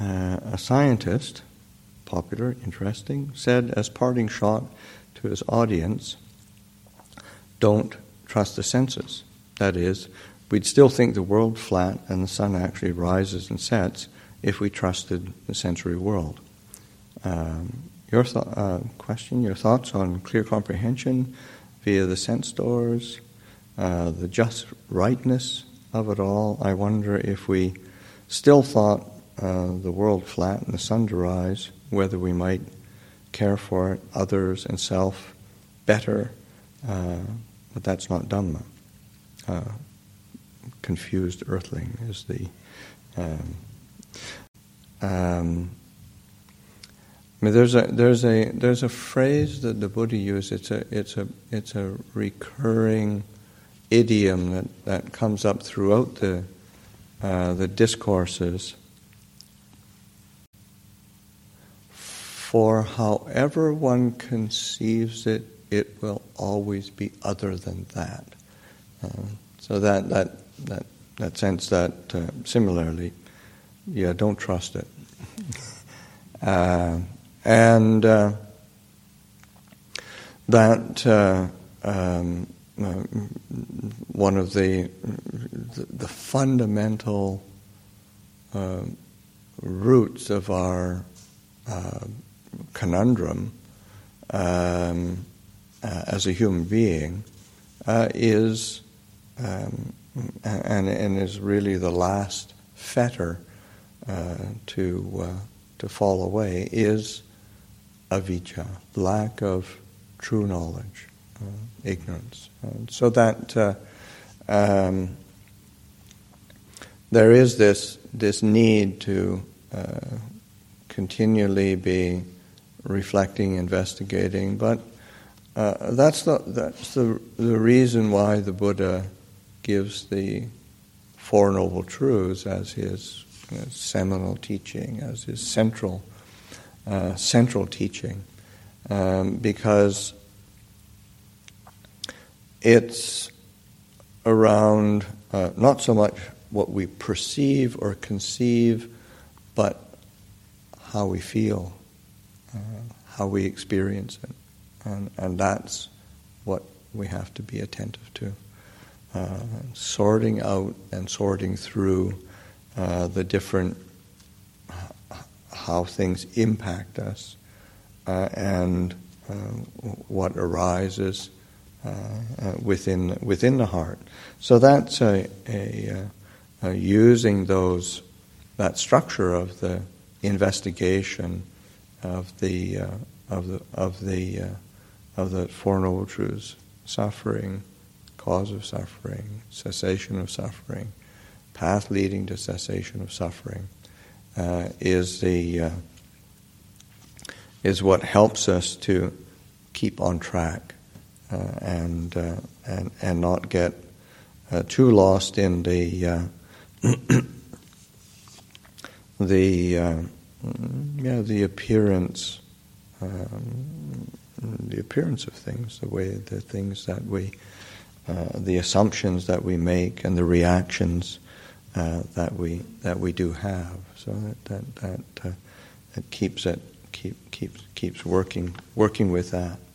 a scientist, popular, interesting, said as parting shot to his audience, don't trust the senses. That is, we'd still think the world flat and the sun actually rises and sets if we trusted the sensory world. Your thoughts on clear comprehension via the sense doors, the just rightness of it all. I wonder if we still thought the world flat and the sun to rise, whether we might care for it, others and self better, but that's not Dhamma. Confused earthling is the... there's a phrase that the Buddha used. It's a recurring idiom that comes up throughout the discourses. For however one conceives it, it will always be other than that. So that sense that similarly, don't trust it. And that one of the fundamental roots of our conundrum as a human being is and is really the last fetter to fall away is avijja, lack of true knowledge, ignorance. So that there is this need to continually be reflecting, investigating, but that's the reason why the Buddha gives the Four Noble Truths as his seminal teaching, as his central teaching, because it's around not so much what we perceive or conceive, but how we feel, how we experience it. And that's what we have to be attentive to. Sorting out and sorting through the different, how things impact us, and what arises within the heart. So that's using that structure of the investigation of the Four Noble Truths: suffering, cause of suffering, cessation of suffering, path leading to cessation of suffering, is what helps us to keep on track and not get too lost in the appearance. The appearance of things, the things that the assumptions that we make, and the reactions that we do have. So that keeps working with that.